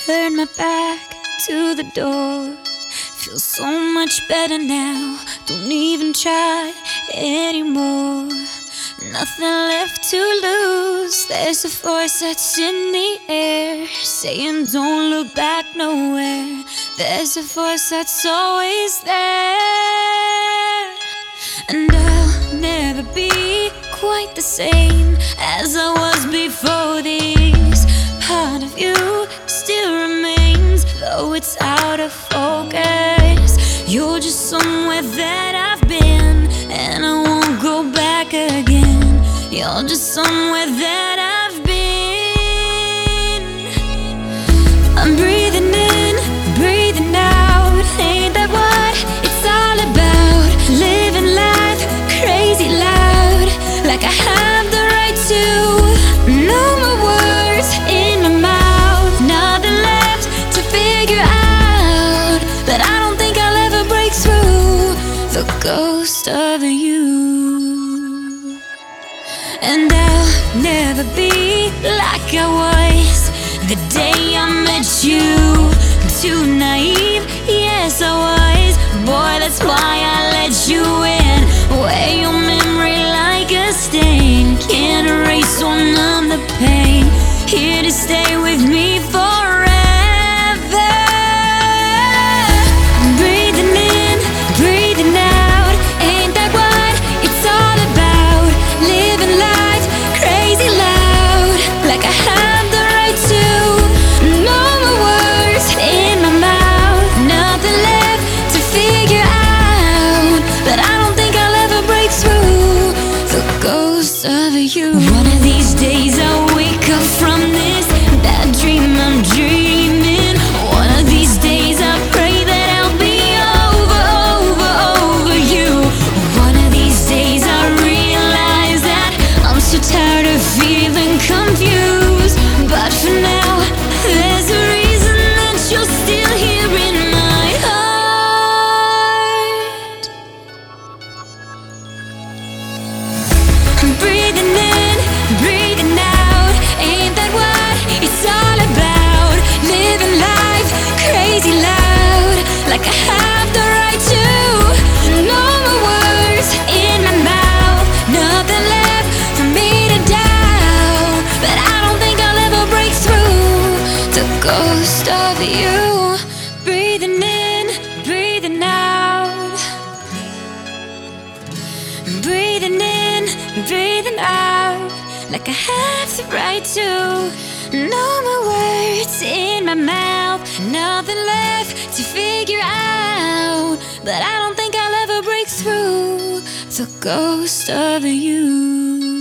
Turn my back to the door. Feel so much better now. Don't even try anymore. Nothing left to lose. There's a voice that's in the air saying don't look back nowhere. There's a voice that's always there. And I'll never be quite the same as I was before this. Part of you still remains, though it's out of focus. You're just somewhere that I've been, and I won't go back again. You're just somewhere that I've been. I'm breathing in, breathing out. Ain't that what it's all about? Living life crazy loud, like I have the right to. No more words in my mouth, nothing left to figure out. But I don't think I'll ever break through the ghost of you. And I'll never be like I was the day I met you. Too naive, yes I was. Boy, that's why I let you in. Wear your memory like a stain. Can't erase or numb the pain. Here to stay with me forever. Breathing in, breathing out. Ain't that what it's all about? Living life crazy loud, like I have the right to. No more words in my mouth, nothing left to figure out. But I don't think I'll ever break through the ghost of you. One of these days I'll wake up from this bad dream I'm dreaming. One of these days I pray that I'll be over you. One of these days I realize that I'm so tired of feeling confused. But for now, there's a reason that you're still here in my heart. Breathing in, breathing out. Ain't that what it's all about? Living life crazy loud, like I have the right to. No more words in my mouth, nothing left for me to doubt. But I don't think I'll ever break through the ghost of you. Breathing in, breathing out. Breathing in, breathing out, like I have the right to. No more words in my mouth, nothing left to figure out. But I don't think I'll ever break through the ghost of you.